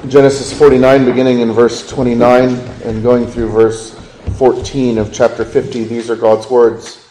Genesis 49, beginning in verse 29 and going through verse 14 of chapter 50. These are God's words.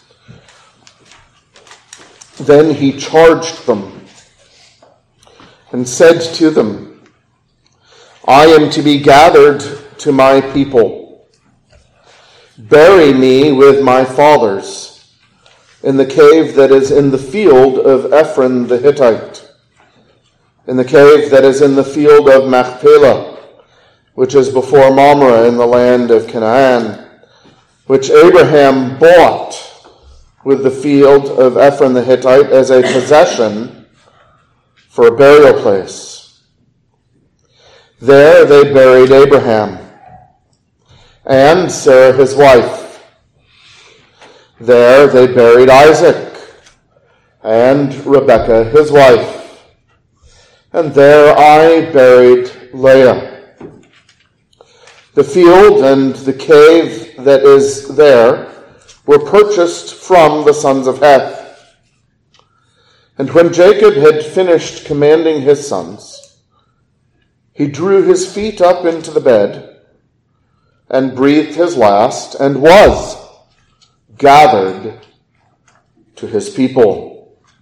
Then he charged them and said to them, I am to be gathered to my people. Bury me with my fathers in the cave that is in the field of Ephron the Hittite, in the cave that is in the field of Machpelah, which is before Mamre in the land of Canaan, which Abraham bought with the field of Ephron the Hittite as a possession for a burial place. There they buried Abraham and Sarah his wife. There they buried Isaac and Rebekah his wife. And there I buried Leah. The field and the cave that is there were purchased from the sons of Heth. And when Jacob had finished commanding his sons, he drew his feet up into the bed and breathed his last and was gathered to his people.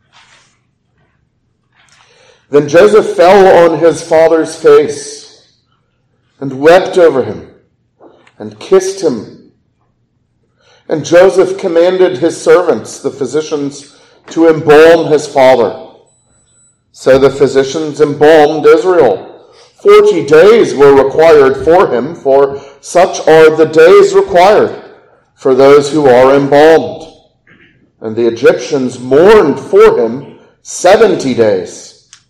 Then Joseph fell on his father's face and wept over him and kissed him. And Joseph commanded his servants, the physicians, to embalm his father. So the physicians embalmed Israel. 40 days were required for him, for such are the days required for those who are embalmed. And the Egyptians mourned for him 70 days.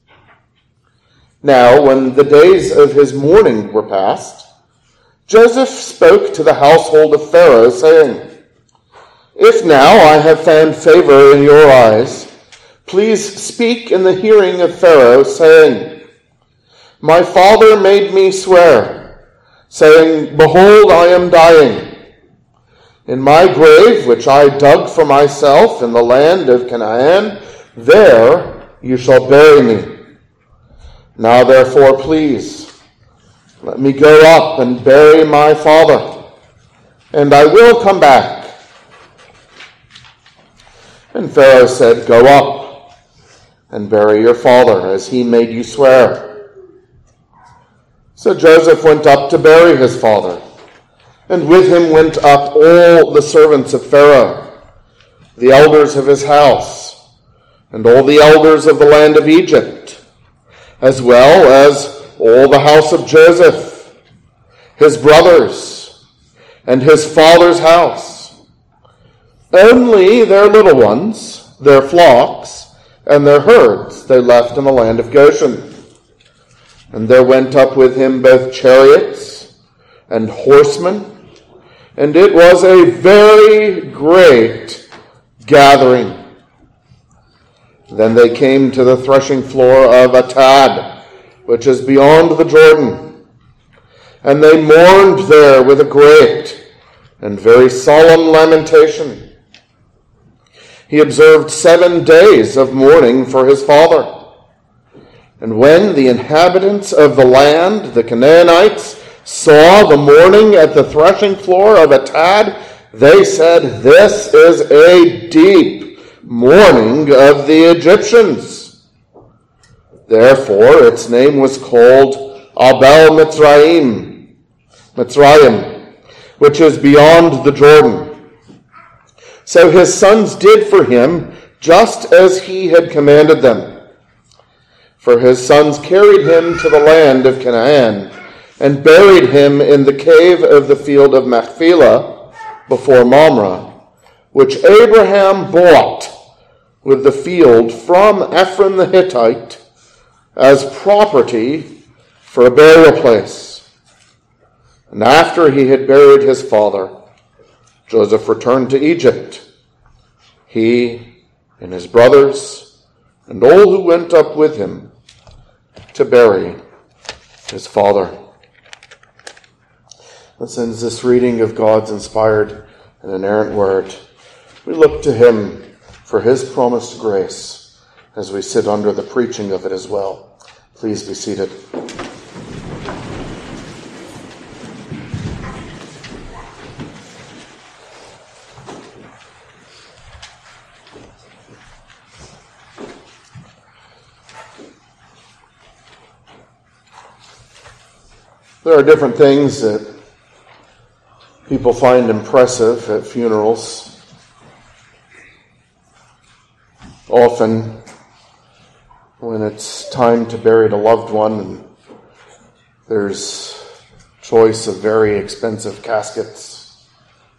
Now, when the days of his mourning were past, Joseph spoke to the household of Pharaoh, saying, If now I have found favor in your eyes, please speak in the hearing of Pharaoh, saying, My father made me swear, saying, Behold, I am dying. In my grave, which I dug for myself in the land of Canaan, there you shall bury me. Now therefore, please, let me go up and bury my father, and I will come back. And Pharaoh said, Go up and bury your father, as he made you swear. So Joseph went up to bury his father, and with him went up all the servants of Pharaoh, the elders of his house, and all the elders of the land of Egypt, as well as all the house of Joseph, his brothers, and his father's house. Only their little ones, their flocks, and their herds they left in the land of Goshen. And there went up with him both chariots and horsemen, and it was a very great gathering. Then they came to the threshing floor of Atad, which is beyond the Jordan. And they mourned there with a great and very solemn lamentation. He observed 7 days of mourning for his father. And when the inhabitants of the land, the Canaanites, saw the mourning at the threshing floor of Atad, they said, This is a deep mourning of the Egyptians. Therefore, its name was called Abel Mitzrayim, which is beyond the Jordan. So his sons did for him just as he had commanded them. For his sons carried him to the land of Canaan and buried him in the cave of the field of Machpelah before Mamre, which Abraham bought with the field from Ephron the Hittite as property for a burial place. And after he had buried his father, Joseph returned to Egypt, he and his brothers, and all who went up with him to bury his father. This ends this reading of God's inspired and inerrant word. We look to him for his promised grace as we sit under the preaching of it as well. Please be seated. There are different things that people find impressive at funerals. Often, when it's time to bury a loved one, and there's choice of very expensive caskets,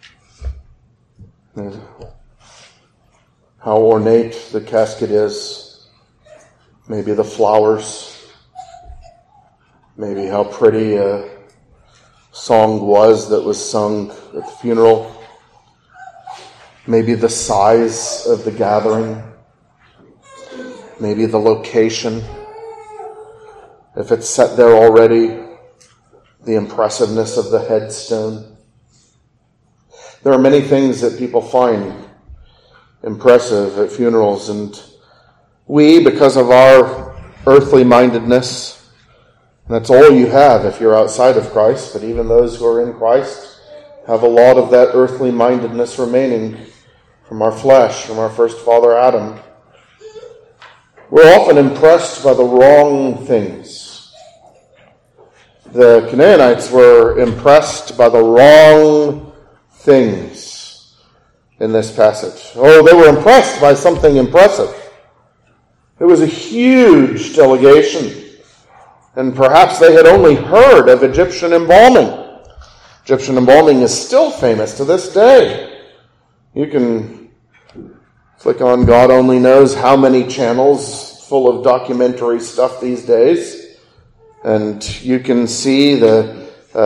and how ornate the casket is, maybe the flowers, maybe how pretty a song was that was sung at the funeral, maybe the size of the gathering, maybe the location, if it's set there already, the impressiveness of the headstone. There are many things that people find impressive at funerals, and we, because of our earthly mindedness, that's all you have if you're outside of Christ, but even those who are in Christ have a lot of that earthly mindedness remaining from our flesh, from our first father Adam. We're often impressed by the wrong things. The Canaanites were impressed by the wrong things in this passage. Oh, they were impressed by something impressive. It was a huge delegation. And perhaps they had only heard of Egyptian embalming. Egyptian embalming is still famous to this day. You can click on God only knows how many channels full of documentary stuff these days, and you can see the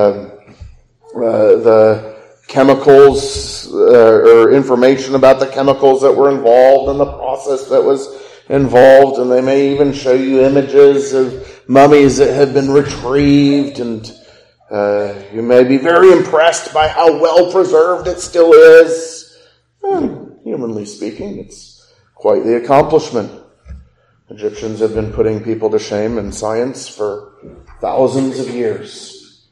chemicals or information about the chemicals that were involved and the process that was involved, and they may even show you images of mummies that have been retrieved, and you may be very impressed by how well preserved it still is. And humanly speaking, it's quite the accomplishment. Egyptians have been putting people to shame in science for thousands of years.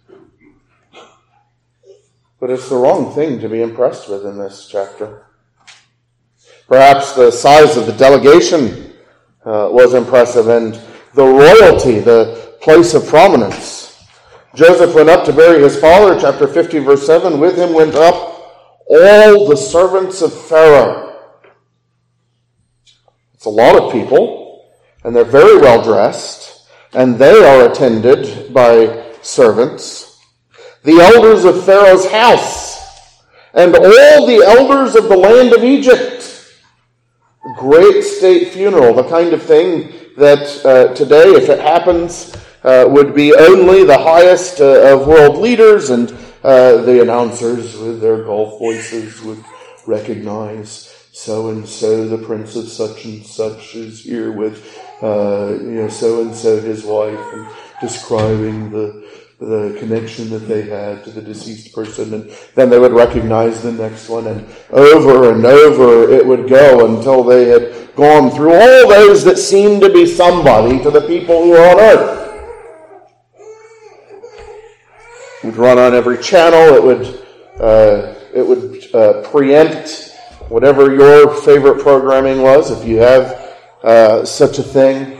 But it's the wrong thing to be impressed with in this chapter. Perhaps the size of the delegation was impressive, and the royalty, the place of prominence. Joseph went up to bury his father, chapter 50, verse 7. With him went up all the servants of Pharaoh. It's a lot of people, and they're very well dressed, and they are attended by servants. The elders of Pharaoh's house, and all the elders of the land of Egypt. Great state funeral, the kind of thing that today, if it happens, would be only the highest of world leaders, and the announcers with their golf voices would recognize so-and-so, the prince of such and such is here with so-and-so, his wife, and describing the connection that they had to the deceased person, and then they would recognize the next one, and over it would go until they had gone through all those that seemed to be somebody to the people who are on earth. It would run on every channel. It would preempt whatever your favorite programming was, if you have such a thing.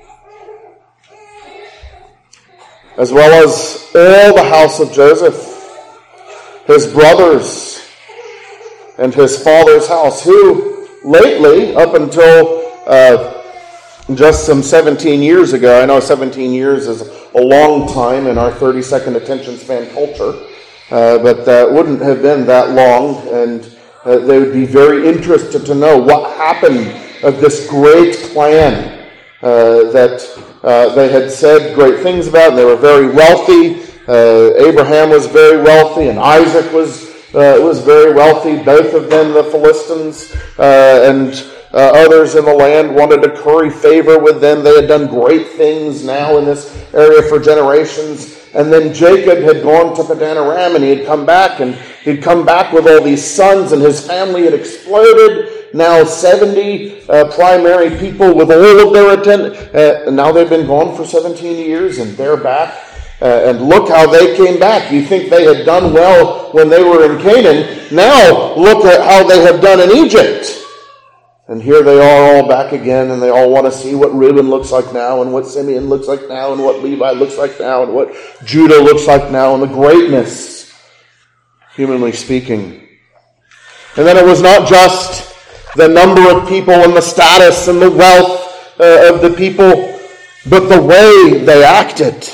As well as all the house of Joseph, his brothers, and his father's house, who lately, up until just some 17 years ago, I know 17 years is a long time in our 30-second attention span culture, but that wouldn't have been that long, and they would be very interested to know what happened of this great clan that they had said great things about, and they were very wealthy. Abraham was very wealthy, and Isaac was very wealthy. Both of them, the Philistines and others in the land, wanted to curry favor with them. They had done great things now in this area for generations. And then Jacob had gone to Padan Aram, and he had come back, and he'd come back with all these sons, and his family had exploded. Now 70 primary people with all of their and now they've been gone for 17 years, and they're back. And look how they came back. You think they had done well when they were in Canaan. Now look at how they have done in Egypt. And here they are all back again, and they all want to see what Reuben looks like now, and what Simeon looks like now, and what Levi looks like now, and what Judah looks like now, and the greatness, humanly speaking. And then it was not just the number of people and the status and the wealth of the people, but the way they acted.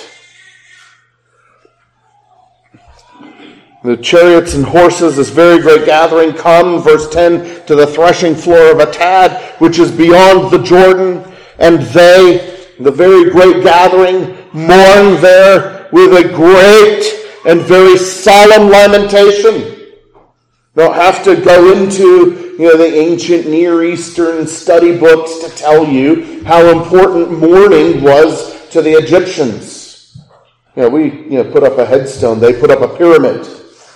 The chariots and horses, this very great gathering, come, verse 10, to the threshing floor of Atad, which is beyond the Jordan. And they, the very great gathering, mourn there with a great and very solemn lamentation. Don't have to go into the ancient Near Eastern study books to tell you how important mourning was to the Egyptians. We put up a headstone. They put up a pyramid.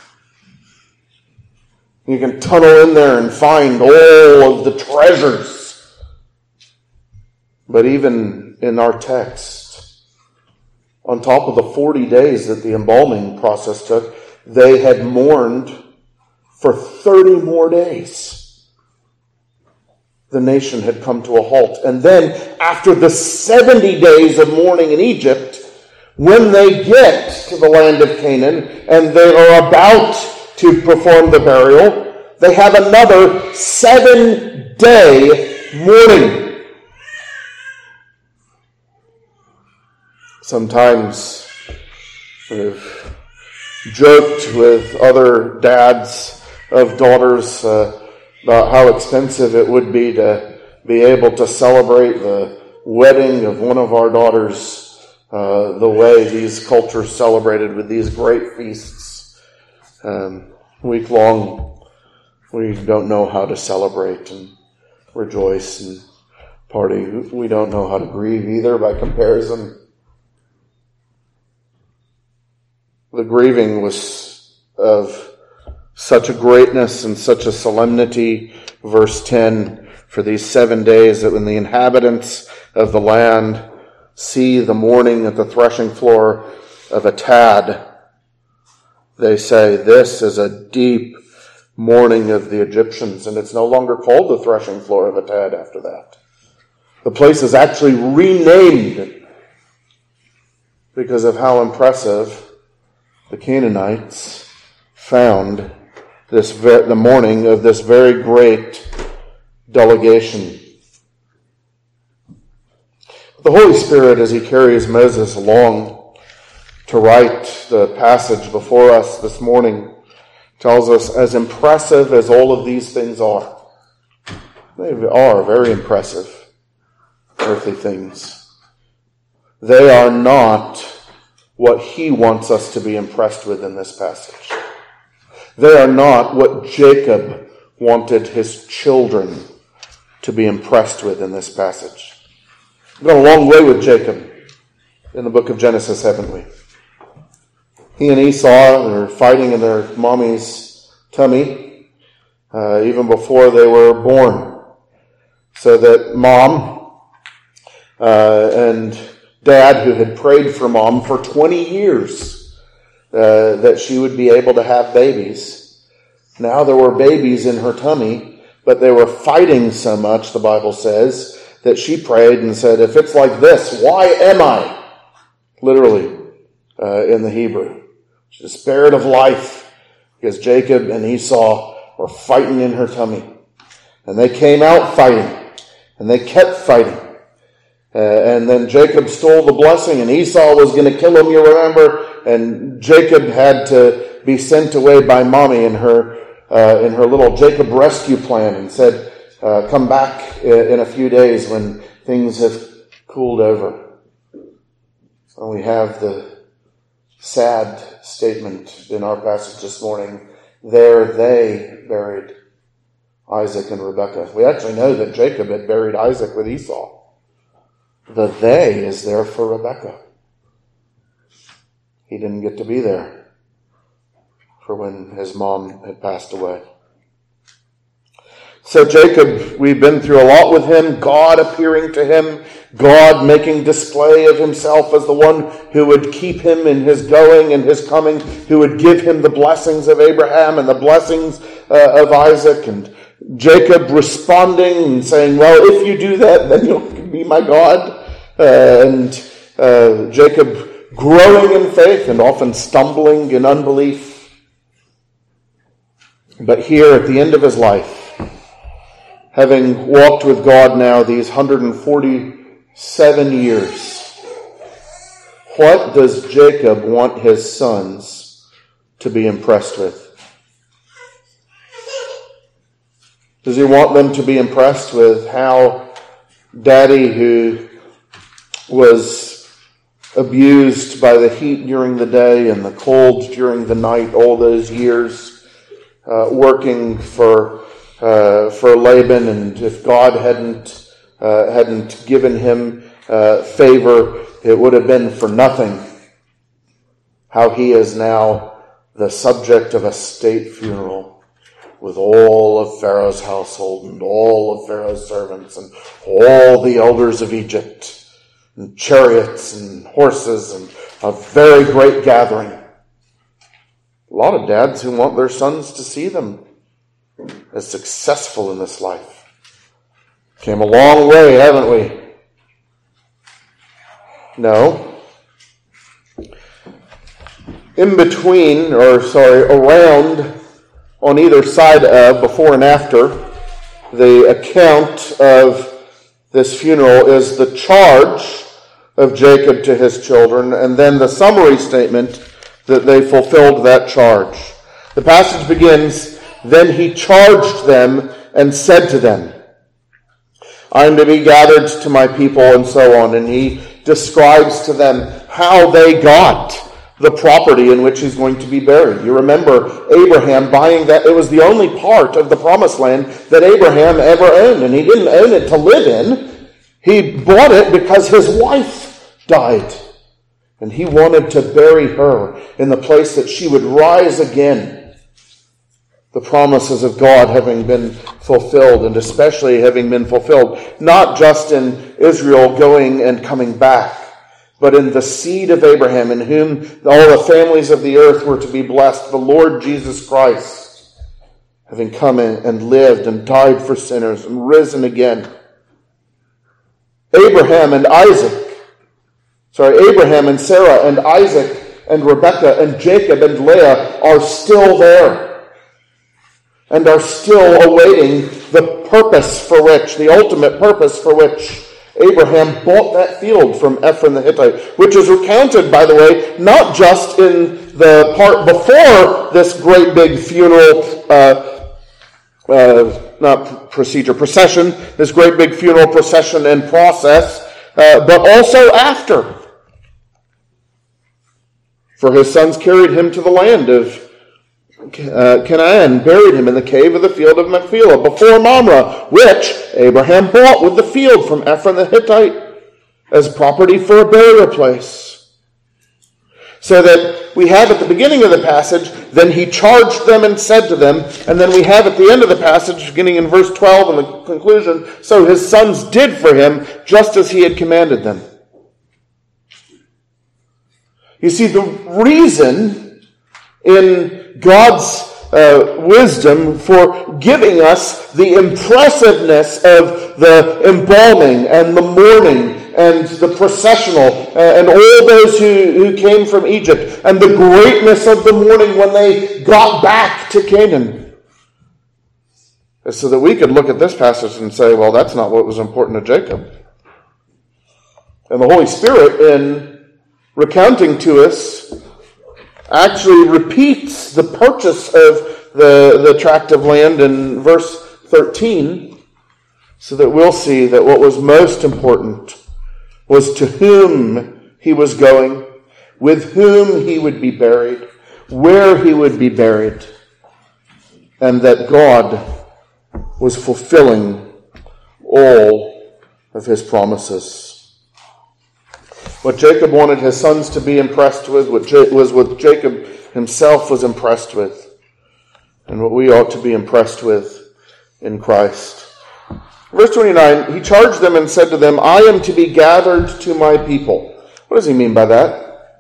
You can tunnel in there and find all of the treasures. But even in our text, on top of the 40 days that the embalming process took, they had mourned for 30 more days. The nation had come to a halt. And then, after the 70 days of mourning in Egypt, when they get to the land of Canaan and they are about to perform the burial, they have another 7-day mourning. Sometimes we've joked with other dads of daughters about how expensive it would be to be able to celebrate the wedding of one of our daughters the way these cultures celebrated with these great feasts. Week long, we don't know how to celebrate and rejoice and party. We don't know how to grieve either by comparison. The grieving was of such a greatness and such a solemnity, verse 10, for these 7 days that when the inhabitants of the land see the mourning at the threshing floor of Atad, they say, this is a deep mourning of the Egyptians, and it's no longer called the threshing floor of Atad after that. The place is actually renamed because of how impressive the Canaanites found the mourning of this very great delegation. The Holy Spirit, as he carries Moses along to write the passage before us this morning, tells us, as impressive as all of these things are, they are very impressive earthly things. They are not what he wants us to be impressed with in this passage. They are not what Jacob wanted his children to be impressed with in this passage. We've gone a long way with Jacob in the book of Genesis, haven't we? He and Esau are fighting in their mommy's tummy even before they were born. So that mom and dad, who had prayed for mom for 20 years that she would be able to have babies, now there were babies in her tummy, but they were fighting so much, the Bible says, that she prayed and said, if it's like this, why am I? Literally, in the Hebrew. She despaired of life because Jacob and Esau were fighting in her tummy. And they came out fighting. And they kept fighting. And then Jacob stole the blessing, and Esau was going to kill him, you remember. And Jacob had to be sent away by mommy in her little Jacob rescue plan, and said, come back in a few days when things have cooled over. And we have the sad statement in our passage this morning. There they buried Isaac and Rebekah. We actually know that Jacob had buried Isaac with Esau. The they is there for Rebekah. He didn't get to be there for when his mom had passed away. So Jacob, we've been through a lot with him, God appearing to him, God making display of himself as the one who would keep him in his going and his coming, who would give him the blessings of Abraham and the blessings of Isaac, and Jacob responding and saying, well, if you do that, then you'll be my God. And Jacob growing in faith and often stumbling in unbelief. But here at the end of his life, having walked with God now these 147 years, what does Jacob want his sons to be impressed with? Does he want them to be impressed with how Daddy, who was abused by the heat during the day and the cold during the night, all those years working for Laban, and if God hadn't given him favor, it would have been for nothing. How he is now the subject of a state funeral with all of Pharaoh's household and all of Pharaoh's servants and all the elders of Egypt and chariots and horses and a very great gathering. A lot of dads who want their sons to see them as successful in this life. Came a long way, haven't we? No. Around, on either side of, before and after, the account of this funeral is the charge of Jacob to his children, and then the summary statement that they fulfilled that charge. The passage begins, then he charged them and said to them, I am to be gathered to my people, and so on. And he describes to them how they got the property in which he's going to be buried. You remember Abraham buying that. It was the only part of the promised land that Abraham ever owned, and he didn't own it to live in. He bought it because his wife died, and he wanted to bury her in the place that she would rise again. The promises of God having been fulfilled, and especially having been fulfilled not just in Israel going and coming back, but in the seed of Abraham, in whom all the families of the earth were to be blessed, the Lord Jesus Christ, having come in and lived and died for sinners and risen again. Abraham and Sarah and Isaac and Rebekah and Jacob and Leah are still there and are still awaiting the ultimate purpose for which Abraham bought that field from Ephron the Hittite, which is recounted, by the way, not just in the part before this great big funeral, procession, this great big funeral procession and process, but also after. For his sons carried him to the land of Canaan, buried him in the cave of the field of Machpelah, before Mamre, which Abraham bought with the field from Ephron the Hittite as property for a burial place. So that we have at the beginning of the passage, then he charged them and said to them, and then we have at the end of the passage, beginning in verse 12 and the conclusion, so his sons did for him just as he had commanded them. You see, the reason in God's wisdom for giving us the impressiveness of the embalming and the mourning and the processional and all those who came from Egypt and the greatness of the mourning when they got back to Canaan, is so that we could look at this passage and say, well, that's not what was important to Jacob. And the Holy Spirit, in recounting to us, actually repeats the purchase of the tract of land in verse 13, so that we'll see that what was most important was to whom he was going, with whom he would be buried, where he would be buried, and that God was fulfilling all of his promises. What Jacob wanted his sons to be impressed with was what Jacob himself was impressed with, and what we ought to be impressed with in Christ. Verse 29, he charged them and said to them, I am to be gathered to my people. What does he mean by that?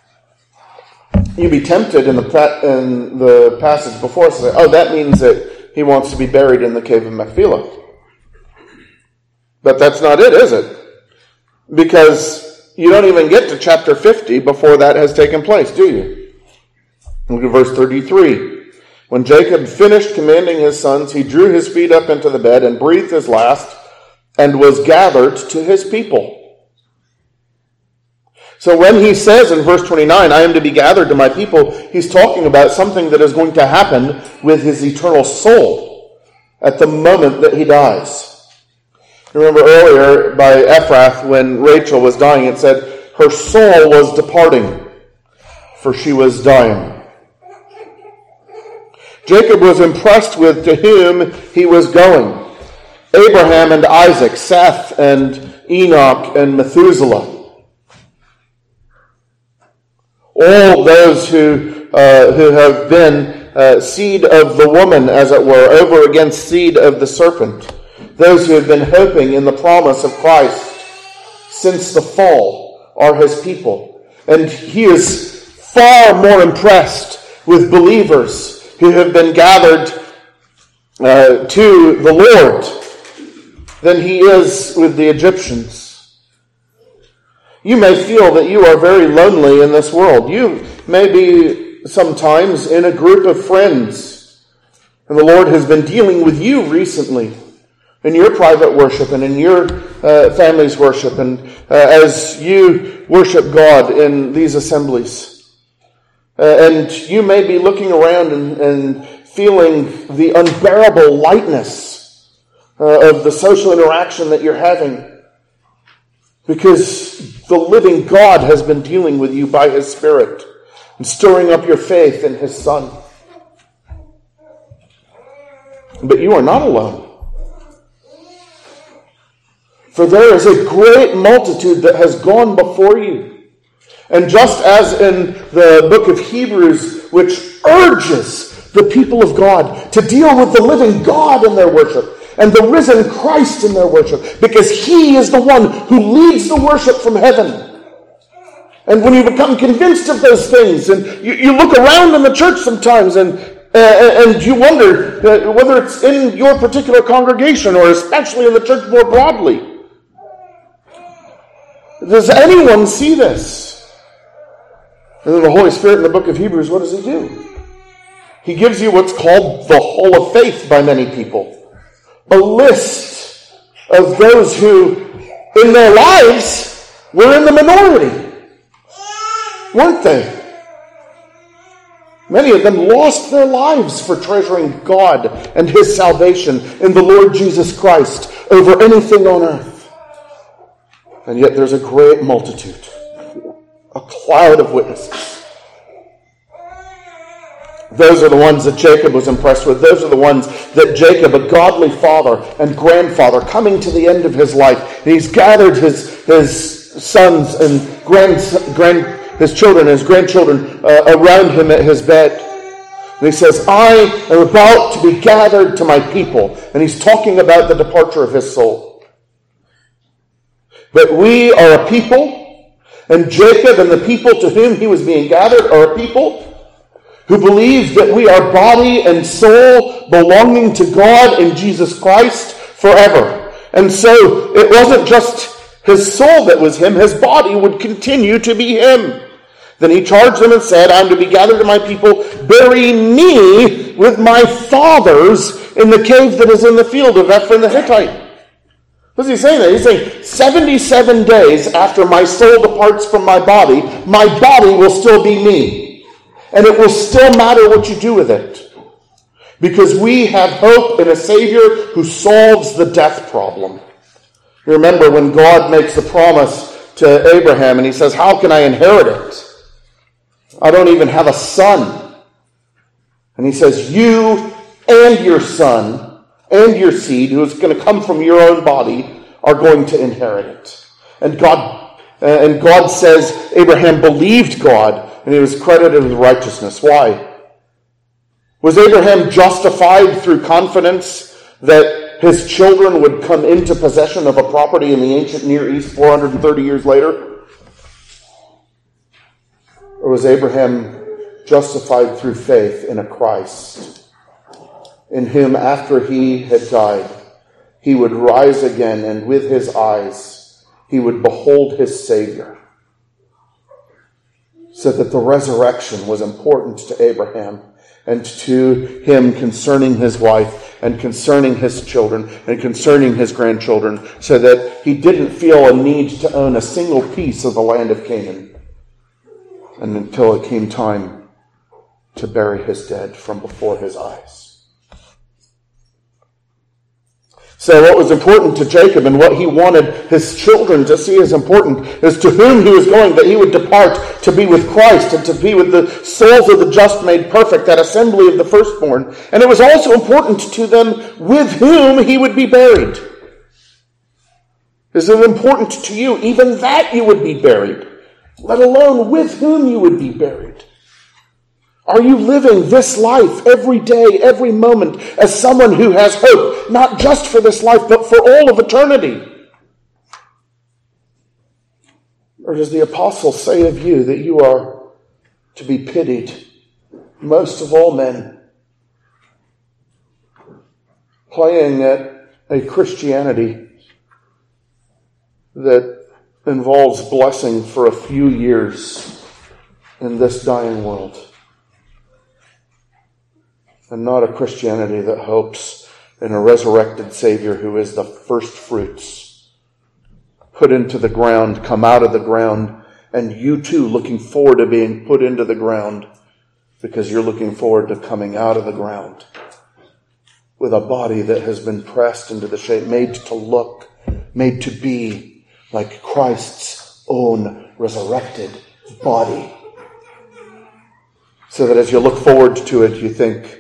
You'd be tempted in the passage before to say, oh, that means that he wants to be buried in the cave of Machpelah. But that's not it, is it? Because you don't even get to chapter 50 before that has taken place, do you? Look at verse 33. When Jacob finished commanding his sons, he drew his feet up into the bed and breathed his last and was gathered to his people. So when he says in verse 29, I am to be gathered to my people, he's talking about something that is going to happen with his eternal soul at the moment that he dies. Remember earlier by Ephrath, when Rachel was dying, it said, her soul was departing, for she was dying. Jacob was impressed with to whom he was going. Abraham and Isaac, Seth and Enoch and Methuselah. All those who have been seed of the woman, as it were, over against seed of the serpent. Those who have been hoping in the promise of Christ since the fall are his people. And he is far more impressed with believers who have been gathered to the Lord than he is with the Egyptians. You may feel that you are very lonely in this world. You may be sometimes in a group of friends, and the Lord has been dealing with you recently in your private worship and in your family's worship, and as you worship God in these assemblies. And you may be looking around and feeling the unbearable lightness of the social interaction that you're having, because the living God has been dealing with you by his Spirit and stirring up your faith in his Son. But you are not alone. For there is a great multitude that has gone before you. And just as in the book of Hebrews, which urges the people of God to deal with the living God in their worship and the risen Christ in their worship, because he is the one who leads the worship from heaven. And when you become convinced of those things, and you look around in the church sometimes and you wonder whether it's in your particular congregation or especially in the church more broadly, does anyone see this? And then the Holy Spirit in the book of Hebrews, what does he do? He gives you what's called the Hall of Faith by many people. A list of those who, in their lives, were in the minority. Weren't they? Many of them lost their lives for treasuring God and his salvation in the Lord Jesus Christ over anything on earth. And yet there's a great multitude, a cloud of witnesses. Those are the ones that Jacob was impressed with. Those are the ones that Jacob, a godly father and grandfather, coming to the end of his life, he's gathered his sons and his children, his grandchildren around him at his bed. And he says, I am about to be gathered to my people. And he's talking about the departure of his soul. But we are a people, and Jacob and the people to whom he was being gathered are a people who believe that we are body and soul belonging to God in Jesus Christ forever. And so it wasn't just his soul that was him, his body would continue to be him. Then he charged them and said, I am to be gathered to my people, bury me with my fathers in the cave that is in the field of Ephron the Hittite. What's he saying there? He's saying, 77 days after my soul departs from my body will still be me. And it will still matter what you do with it. Because we have hope in a Savior who solves the death problem. You remember when God makes the promise to Abraham and he says, how can I inherit it? I don't even have a son. And he says, you and your son and your seed, who is going to come from your own body, are going to inherit it. And God says Abraham believed God, and he was credited with righteousness. Why? Was Abraham justified through confidence that his children would come into possession of a property in the ancient Near East 430 years later? Or was Abraham justified through faith in a Christ in whom after he had died, he would rise again, and with his eyes he would behold his Savior. So that the resurrection was important to Abraham and to him concerning his wife and concerning his children and concerning his grandchildren, so that he didn't feel a need to own a single piece of the land of Canaan, and until it came time to bury his dead from before his eyes. So what was important to Jacob and what he wanted his children to see as important is to whom he was going, that he would depart to be with Christ and to be with the souls of the just made perfect, that assembly of the firstborn. And it was also important to them with whom he would be buried. Is it important to you even that you would be buried, let alone with whom you would be buried? Are you living this life every day, every moment, as someone who has hope, not just for this life, but for all of eternity? Or does the apostle say of you that you are to be pitied, most of all men, playing at a Christianity that involves blessing for a few years in this dying world, and not a Christianity that hopes in a resurrected Savior who is the first fruits, put into the ground, come out of the ground, and you too looking forward to being put into the ground because you're looking forward to coming out of the ground with a body that has been pressed into the shape, made to look, made to be like Christ's own resurrected body. So that as you look forward to it, you think,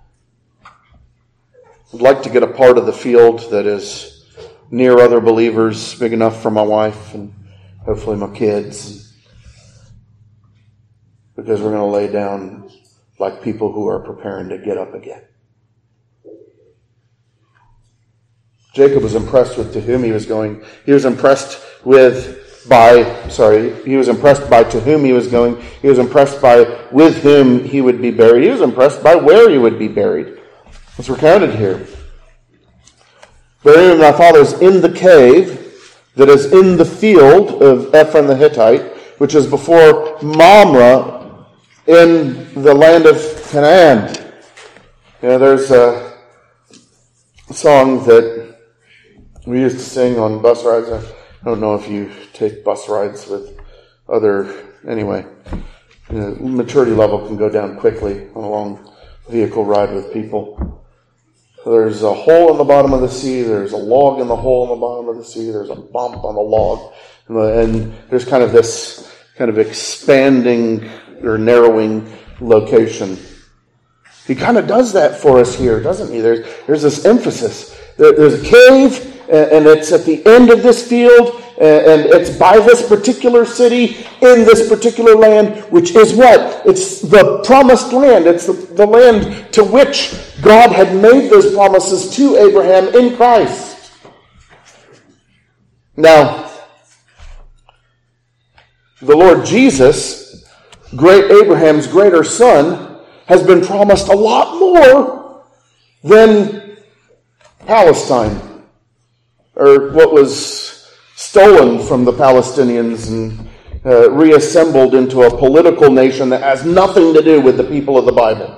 I'd like to get a part of the field that is near other believers, big enough for my wife and hopefully my kids, because we're going to lay down like people who are preparing to get up again. Jacob was impressed with to whom he was going. He was impressed by to whom he was going. He was impressed by with whom he would be buried. He was impressed by where he would be buried. It's recounted here. Bury my fathers in the cave that is in the field of Ephron the Hittite, which is before Mamre in the land of Canaan. There's a song that we used to sing on bus rides. I don't know if you take bus rides with anyway. Maturity level can go down quickly on a long vehicle ride with people. There's a hole in the bottom of the sea. There's a log in the hole in the bottom of the sea. There's a bump on the log. And there's kind of this kind of expanding or narrowing location. He kind of does that for us here, doesn't he? There's this emphasis. There's a cave, and it's at the end of this field, and it's by this particular city in this particular land, which is what? It's the promised land. It's the land to which God had made those promises to Abraham in Christ. Now, the Lord Jesus, great Abraham's greater son, has been promised a lot more than Palestine, or what was stolen from the Palestinians and reassembled into a political nation that has nothing to do with the people of the Bible.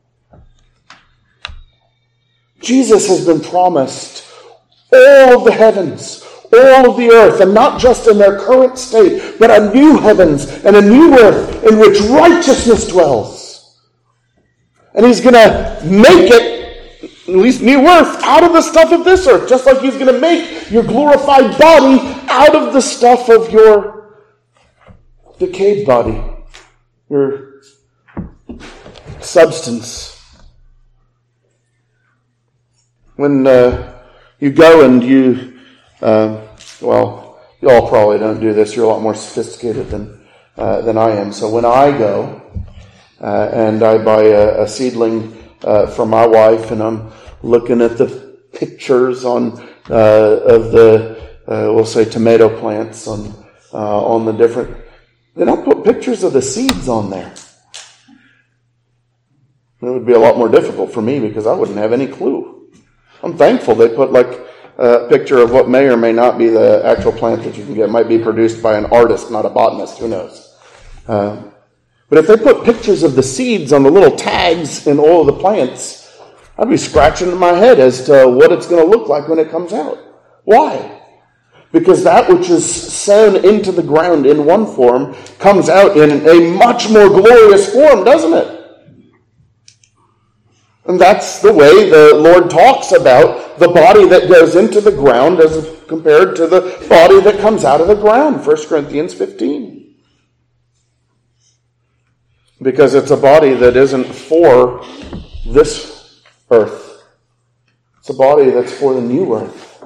Jesus has been promised all of the heavens, all of the earth, and not just in their current state, but a new heavens and a new earth in which righteousness dwells. And he's going to make it, at least new earth, out of the stuff of this earth, just like he's going to make your glorified body out of the stuff of your decayed body, your substance. When you go and you all probably don't do this. You're a lot more sophisticated than I am. So when I go and I buy a seedling for my wife, and I'm looking at the pictures of the we'll say tomato plants on the different. They don't put pictures of the seeds on there. it would be a lot more difficult for me because I wouldn't have any clue. I'm thankful they put like a picture of what may or may not be the actual plant that you can get. It might be produced by an artist, not a botanist. Who knows? But if they put pictures of the seeds on the little tags in all of the plants, I'd be scratching my head as to what it's going to look like when it comes out. Why? Because that which is sown into the ground in one form comes out in a much more glorious form, doesn't it? And that's the way the Lord talks about the body that goes into the ground as compared to the body that comes out of the ground, 1 Corinthians 15. Because it's a body that isn't for this earth. It's a body that's for the new earth.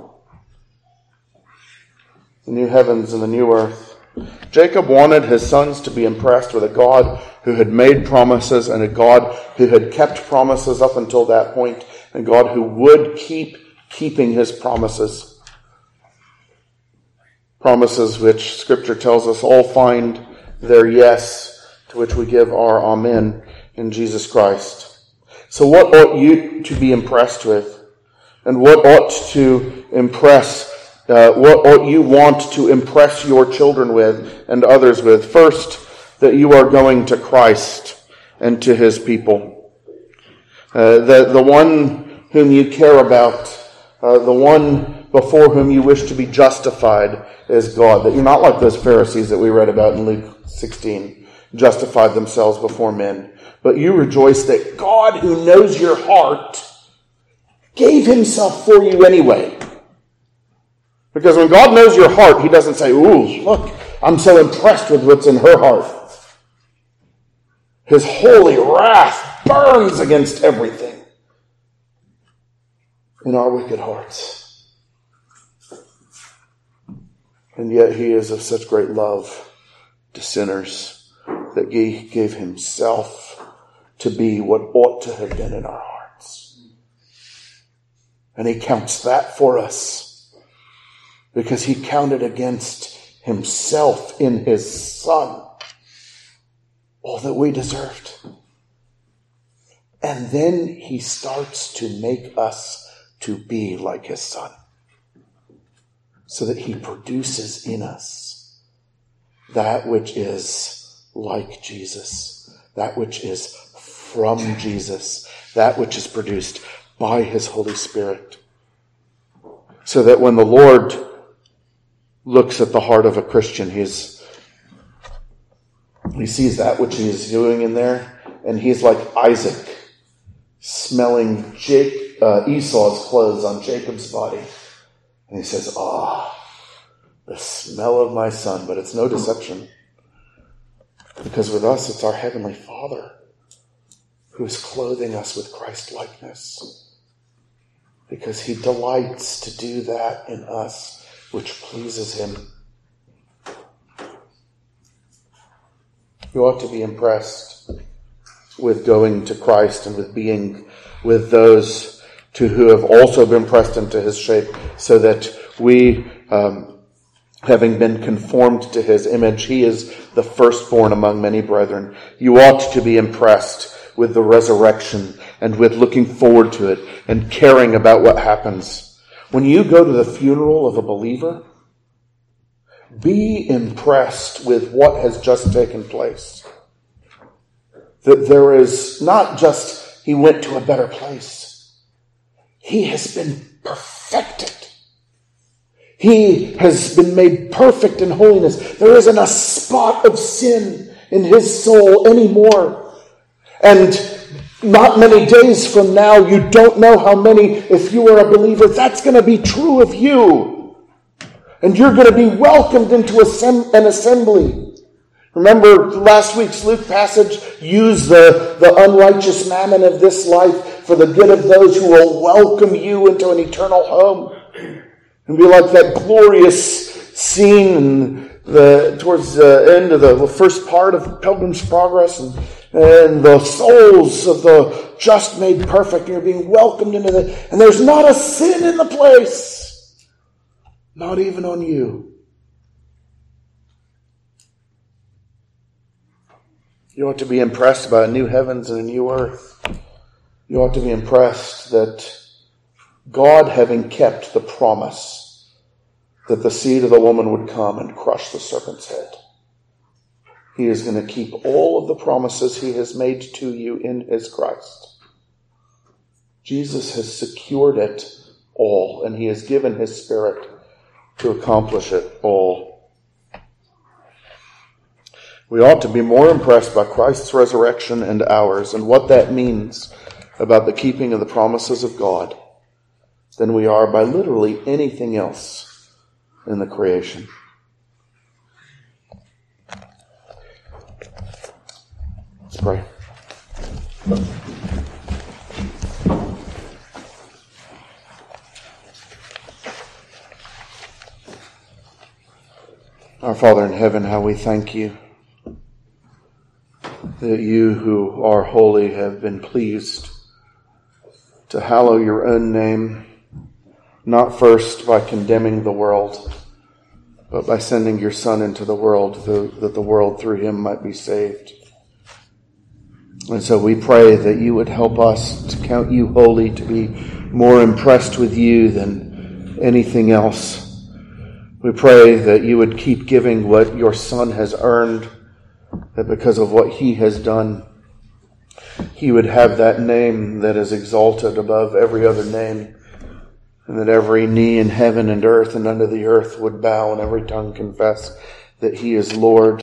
The new heavens and the new earth. Jacob wanted his sons to be impressed with a God who had made promises and a God who had kept promises up until that point, and God who would keep keeping his promises. Promises which Scripture tells us all find their yes, to which we give our amen in Jesus Christ. So what ought you to be impressed with? And what ought to impress what ought you want to impress your children with and others with? First, that you are going to Christ and to his people. The one whom you care about, the one before whom you wish to be justified is God. That you're not like those Pharisees that we read about in Luke 16, justified themselves before men. But you rejoice that God, who knows your heart, gave himself for you anyway. Because when God knows your heart, he doesn't say, ooh, look, I'm so impressed with what's in her heart. His holy wrath burns against everything in our wicked hearts. And yet he is of such great love to sinners that he gave himself to be what ought to have been in our hearts. And he counts that for us, because he counted against himself in his Son all that we deserved. And then he starts to make us to be like his Son, so that he produces in us that which is like Jesus, that which is from Jesus, that which is produced by his Holy Spirit. So that when the Lord looks at the heart of a Christian, he sees that which he is doing in there, and he's like Isaac, smelling Esau's clothes on Jacob's body. And he says, the smell of my son. But it's no deception, because with us it's our Heavenly Father who is clothing us with Christ-likeness, because he delights to do that in us which pleases him. You ought to be impressed with going to Christ and with being with those who have also been pressed into his shape, so that we, having been conformed to his image, he is the firstborn among many brethren. You ought to be impressed with the resurrection and with looking forward to it and caring about what happens. When you go to the funeral of a believer, be impressed with what has just taken place. That there is not just he went to a better place. He has been perfected. He has been made perfect in holiness. There isn't a spot of sin in his soul anymore. And not many days from now, you don't know how many, if you are a believer, that's going to be true of you. And you're going to be welcomed into an assembly. Remember last week's Luke passage, use the unrighteous mammon of this life for the good of those who will welcome you into an eternal home. And be like that glorious scene towards the end of the first part of Pilgrim's Progress, and the souls of the just made perfect. You're being welcomed into and there's not a sin in the place. Not even on you. You ought to be impressed by a new heavens and a new earth. You ought to be impressed that God, having kept the promise that the seed of the woman would come and crush the serpent's head, he is going to keep all of the promises he has made to you in his Christ. Jesus has secured it all, and he has given his Spirit to accomplish it all. We ought to be more impressed by Christ's resurrection and ours and what that means about the keeping of the promises of God than we are by literally anything else in the creation. Let's pray. Our Father in heaven, how we thank you that you who are holy have been pleased to hallow your own name, not first by condemning the world, but by sending your Son into the world that the world through him might be saved. And so we pray that you would help us to count you holy, to be more impressed with you than anything else. We pray that you would keep giving what your Son has earned, that because of what he has done, he would have that name that is exalted above every other name, and that every knee in heaven and earth and under the earth would bow and every tongue confess that he is Lord.